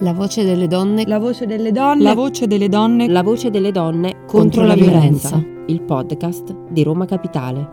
La voce delle donne. La voce delle donne. La voce delle donne. La voce delle donne contro la violenza. Il podcast di Roma Capitale.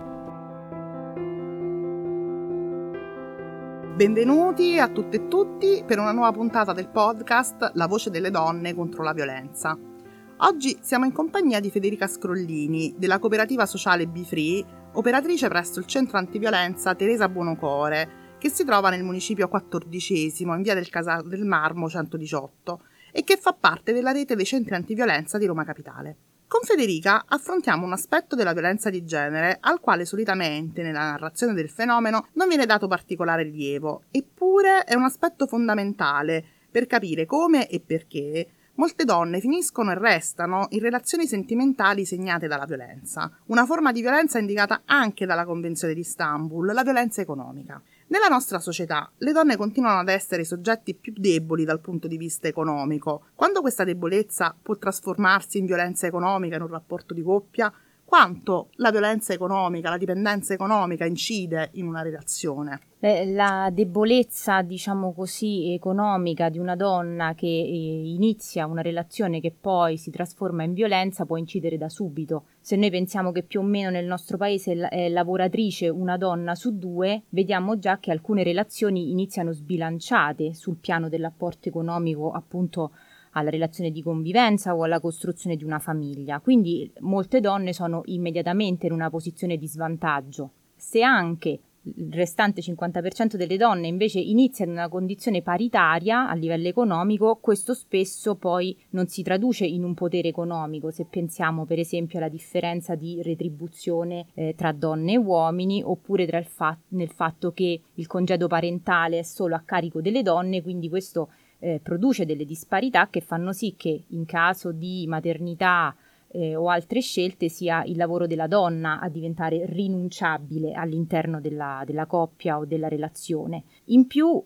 Benvenuti a tutte e tutti per una nuova puntata del podcast La voce delle donne contro la violenza. Oggi siamo in compagnia di Federica Scrollini, della cooperativa sociale Be Free, operatrice presso il centro antiviolenza Teresa Buonocore, che si trova nel municipio 14esimo, in via del Casal del Marmo 118, e che fa parte della rete dei centri antiviolenza di Roma Capitale. Con Federica affrontiamo un aspetto della violenza di genere al quale solitamente nella narrazione del fenomeno non viene dato particolare rilievo, eppure è un aspetto fondamentale per capire come e perché molte donne finiscono e restano in relazioni sentimentali segnate dalla violenza, una forma di violenza indicata anche dalla Convenzione di Istanbul, la violenza economica. Nella nostra società le donne continuano ad essere i soggetti più deboli dal punto di vista economico. Quando questa debolezza può trasformarsi in violenza economica in un rapporto di coppia, quanto la violenza economica, la dipendenza economica incide in una relazione? La debolezza, diciamo così, economica di una donna che inizia una relazione che poi si trasforma in violenza può incidere da subito. Se noi pensiamo che più o meno nel nostro paese è lavoratrice una donna su due, vediamo già che alcune relazioni iniziano sbilanciate sul piano dell'apporto economico, appunto, alla relazione di convivenza o alla costruzione di una famiglia. Quindi molte donne sono immediatamente in una posizione di svantaggio. Se anche il restante 50% delle donne invece inizia in una condizione paritaria a livello economico, questo spesso poi non si traduce in un potere economico, se pensiamo per esempio alla differenza di retribuzione tra donne e uomini, oppure nel fatto che il congedo parentale è solo a carico delle donne, quindi questo produce delle disparità che fanno sì che in caso di maternità o altre scelte sia il lavoro della donna a diventare rinunciabile all'interno della coppia o della relazione. In più,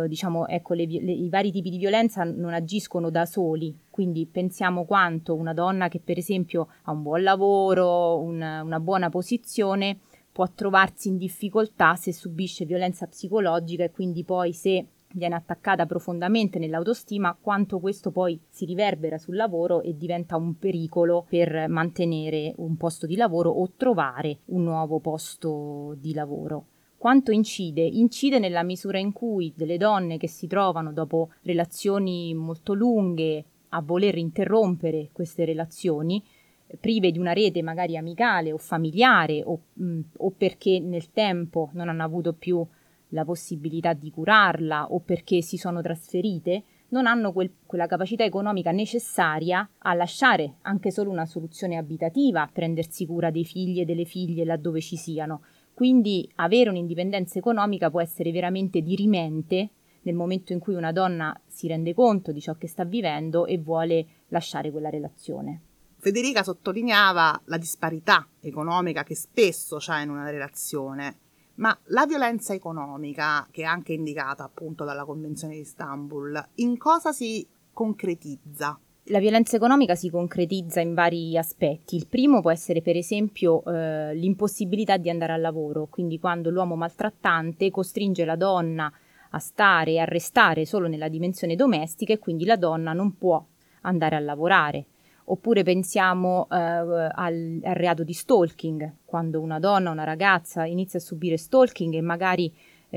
i vari tipi di violenza non agiscono da soli, quindi pensiamo quanto una donna che per esempio ha un buon lavoro, una buona posizione, può trovarsi in difficoltà se subisce violenza psicologica e quindi poi se viene attaccata profondamente nell'autostima, quanto questo poi si riverbera sul lavoro e diventa un pericolo per mantenere un posto di lavoro o trovare un nuovo posto di lavoro. Quanto incide? Incide nella misura in cui delle donne che si trovano dopo relazioni molto lunghe a voler interrompere queste relazioni, prive di una rete magari amicale o familiare o perché nel tempo non hanno avuto più la possibilità di curarla o perché si sono trasferite, non hanno quella capacità economica necessaria a lasciare anche solo una soluzione abitativa, a prendersi cura dei figli e delle figlie laddove ci siano. Quindi avere un'indipendenza economica può essere veramente dirimente nel momento in cui una donna si rende conto di ciò che sta vivendo e vuole lasciare quella relazione. Federica sottolineava la disparità economica che spesso c'è in una relazione. Ma la violenza economica, che è anche indicata appunto dalla Convenzione di Istanbul, in cosa si concretizza? La violenza economica si concretizza in vari aspetti. Il primo può essere per esempio l'impossibilità di andare al lavoro, quindi quando l'uomo maltrattante costringe la donna a restare solo nella dimensione domestica e quindi la donna non può andare a lavorare. Oppure pensiamo al reato di stalking, quando una donna, una ragazza inizia a subire stalking e magari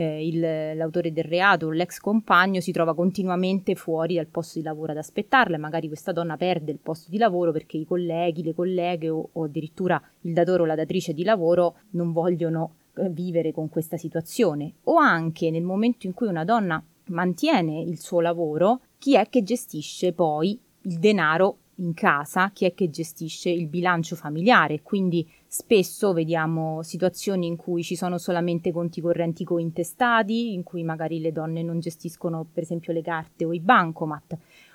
l'autore del reato, l'ex compagno, si trova continuamente fuori dal posto di lavoro ad aspettarla e magari questa donna perde il posto di lavoro perché i colleghi, le colleghe o addirittura il datore o la datrice di lavoro non vogliono vivere con questa situazione. O anche nel momento in cui una donna mantiene il suo lavoro, chi è che gestisce poi il denaro in casa, chi è che gestisce il bilancio familiare, quindi spesso vediamo situazioni in cui ci sono solamente conti correnti cointestati, in cui magari le donne non gestiscono per esempio le carte o i bancomat,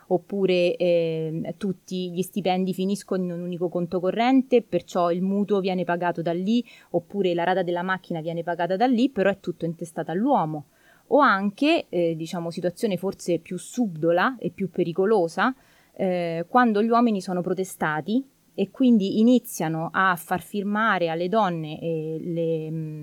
oppure tutti gli stipendi finiscono in un unico conto corrente, perciò il mutuo viene pagato da lì, oppure la rata della macchina viene pagata da lì, però è tutto intestato all'uomo. O anche, situazione forse più subdola e più pericolosa, quando gli uomini sono protestati e quindi iniziano a far firmare alle donne le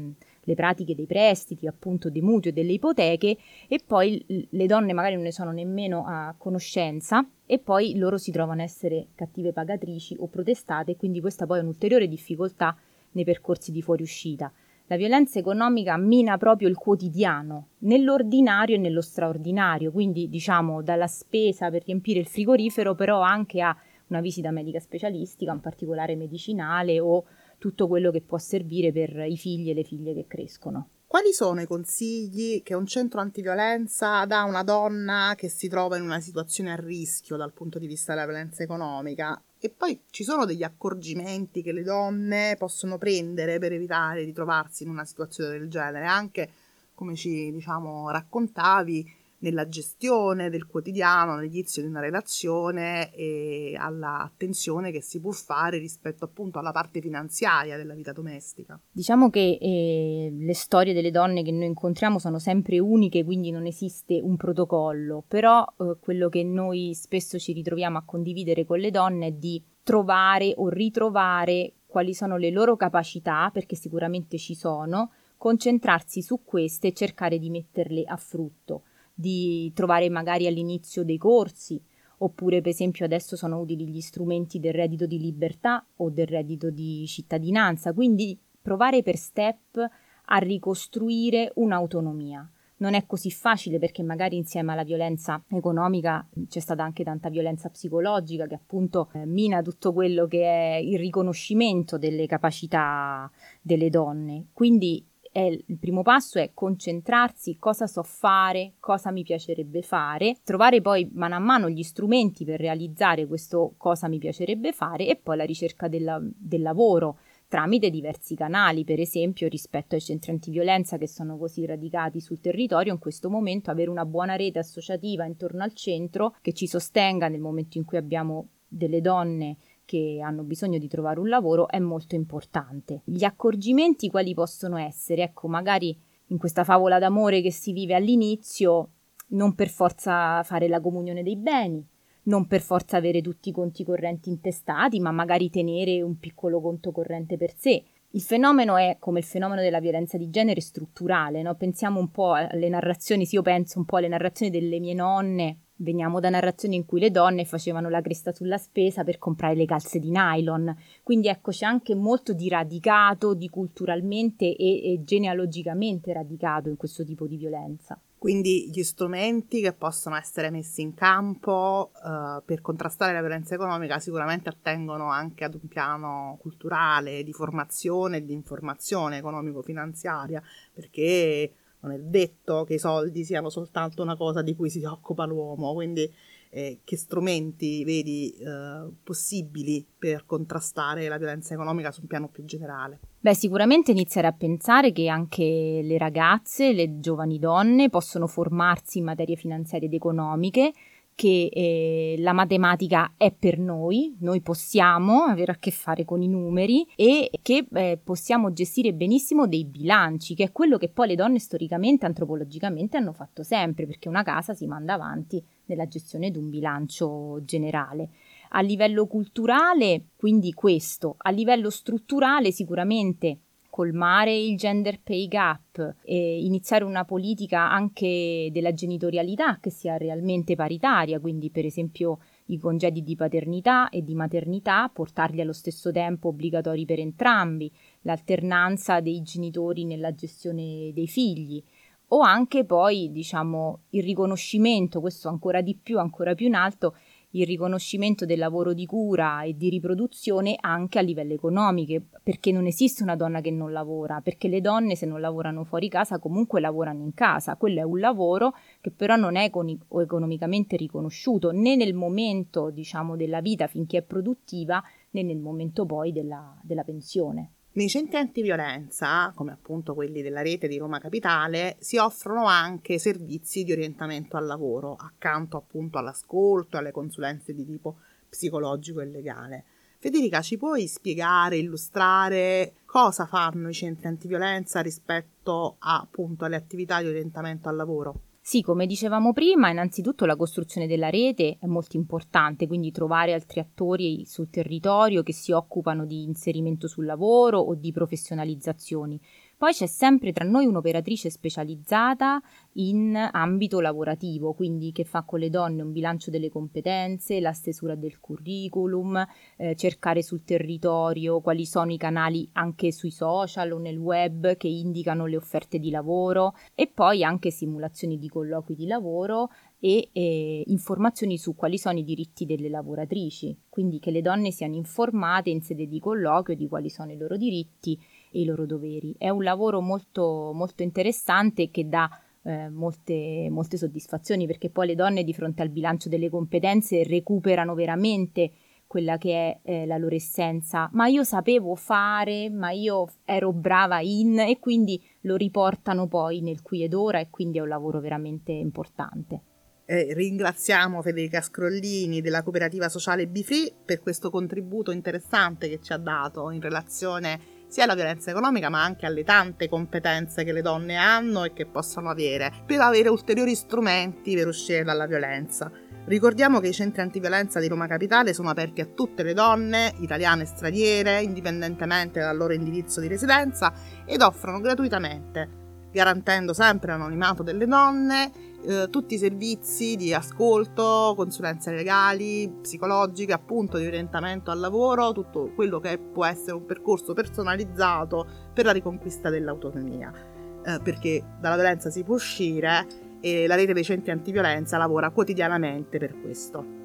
le pratiche dei prestiti, appunto dei mutui e delle ipoteche, e poi le donne magari non ne sono nemmeno a conoscenza e poi loro si trovano a essere cattive pagatrici o protestate, quindi questa poi è un'ulteriore difficoltà nei percorsi di fuoriuscita. La violenza economica mina proprio il quotidiano, nell'ordinario e nello straordinario, quindi diciamo dalla spesa per riempire il frigorifero, però anche a una visita medica specialistica, in particolare medicinale, o tutto quello che può servire per i figli e le figlie che crescono. Quali sono i consigli che un centro antiviolenza dà a una donna che si trova in una situazione a rischio dal punto di vista della violenza economica? E poi ci sono degli accorgimenti che le donne possono prendere per evitare di trovarsi in una situazione del genere, anche come ci raccontavi, nella gestione del quotidiano, all'inizio di una relazione e all'attenzione che si può fare rispetto appunto alla parte finanziaria della vita domestica. Diciamo che le storie delle donne che noi incontriamo sono sempre uniche, quindi non esiste un protocollo, però quello che noi spesso ci ritroviamo a condividere con le donne è di trovare o ritrovare quali sono le loro capacità, perché sicuramente ci sono, concentrarsi su queste e cercare di metterle a frutto, di trovare magari all'inizio dei corsi, oppure per esempio adesso sono utili gli strumenti del reddito di libertà o del reddito di cittadinanza, quindi provare per step a ricostruire un'autonomia. Non è così facile perché magari insieme alla violenza economica c'è stata anche tanta violenza psicologica che appunto mina tutto quello che è il riconoscimento delle capacità delle donne. Quindi il primo passo è concentrarsi, cosa so fare, cosa mi piacerebbe fare, trovare poi mano a mano gli strumenti per realizzare questo cosa mi piacerebbe fare e poi la ricerca del lavoro tramite diversi canali, per esempio rispetto ai centri antiviolenza che sono così radicati sul territorio, in questo momento avere una buona rete associativa intorno al centro che ci sostenga nel momento in cui abbiamo delle donne che hanno bisogno di trovare un lavoro è molto importante. Gli accorgimenti quali possono essere? Ecco, magari in questa favola d'amore che si vive all'inizio, non per forza fare la comunione dei beni, non per forza avere tutti i conti correnti intestati, ma magari tenere un piccolo conto corrente per sé. Il fenomeno è, come il fenomeno della violenza di genere, strutturale, no? Pensiamo un po' alle narrazioni, sì, io penso un po' alle narrazioni delle mie nonne. Veniamo da narrazioni in cui le donne facevano la cresta sulla spesa per comprare le calze di nylon, quindi ecco c'è anche molto di radicato, di culturalmente e genealogicamente radicato in questo tipo di violenza. Quindi gli strumenti che possono essere messi in campo per contrastare la violenza economica sicuramente attengono anche ad un piano culturale, di formazione e di informazione economico-finanziaria, perché non è detto che i soldi siano soltanto una cosa di cui si occupa l'uomo, quindi che strumenti vedi possibili per contrastare la violenza economica su un piano più generale? Beh, sicuramente iniziare a pensare che anche le ragazze, le giovani donne possono formarsi in materie finanziarie ed economiche, che la matematica è per noi possiamo avere a che fare con i numeri e che possiamo gestire benissimo dei bilanci, che è quello che poi le donne storicamente, antropologicamente hanno fatto sempre, perché una casa si manda avanti nella gestione di un bilancio generale. A livello culturale, quindi questo, a livello strutturale sicuramente colmare il gender pay gap e iniziare una politica anche della genitorialità che sia realmente paritaria, quindi per esempio i congedi di paternità e di maternità, portarli allo stesso tempo obbligatori per entrambi, l'alternanza dei genitori nella gestione dei figli, o anche poi il riconoscimento, questo ancora di più, ancora più in alto, il riconoscimento del lavoro di cura e di riproduzione anche a livello economico, perché non esiste una donna che non lavora, perché le donne se non lavorano fuori casa comunque lavorano in casa, quello è un lavoro che però non è economicamente riconosciuto né nel momento della vita finché è produttiva né nel momento poi della pensione. Nei centri antiviolenza, come appunto quelli della rete di Roma Capitale, si offrono anche servizi di orientamento al lavoro, accanto appunto all'ascolto e alle consulenze di tipo psicologico e legale. Federica, ci puoi spiegare, illustrare cosa fanno i centri antiviolenza rispetto appunto alle attività di orientamento al lavoro? Sì, come dicevamo prima, innanzitutto la costruzione della rete è molto importante, quindi trovare altri attori sul territorio che si occupano di inserimento sul lavoro o di professionalizzazioni. Poi c'è sempre tra noi un'operatrice specializzata in ambito lavorativo, quindi che fa con le donne un bilancio delle competenze, la stesura del curriculum, cercare sul territorio quali sono i canali anche sui social o nel web che indicano le offerte di lavoro, e poi anche simulazioni di colloqui di lavoro e informazioni su quali sono i diritti delle lavoratrici, quindi che le donne siano informate in sede di colloquio di quali sono i loro diritti e i loro doveri. È un lavoro molto, molto interessante che dà molte soddisfazioni, perché poi le donne di fronte al bilancio delle competenze recuperano veramente quella che è la loro essenza. Ma io sapevo fare, ma io ero brava e quindi lo riportano poi nel qui ed ora, e quindi è un lavoro veramente importante. Ringraziamo Federica Scrollini della cooperativa sociale BeFree per questo contributo interessante che ci ha dato in relazione sia alla violenza economica ma anche alle tante competenze che le donne hanno e che possono avere per avere ulteriori strumenti per uscire dalla violenza. Ricordiamo che i centri antiviolenza di Roma Capitale sono aperti a tutte le donne, italiane e straniere, indipendentemente dal loro indirizzo di residenza, ed offrono gratuitamente, garantendo sempre l'anonimato delle donne, tutti i servizi di ascolto, consulenze legali, psicologiche, appunto di orientamento al lavoro, tutto quello che può essere un percorso personalizzato per la riconquista dell'autonomia, perché dalla violenza si può uscire e la rete dei centri antiviolenza lavora quotidianamente per questo.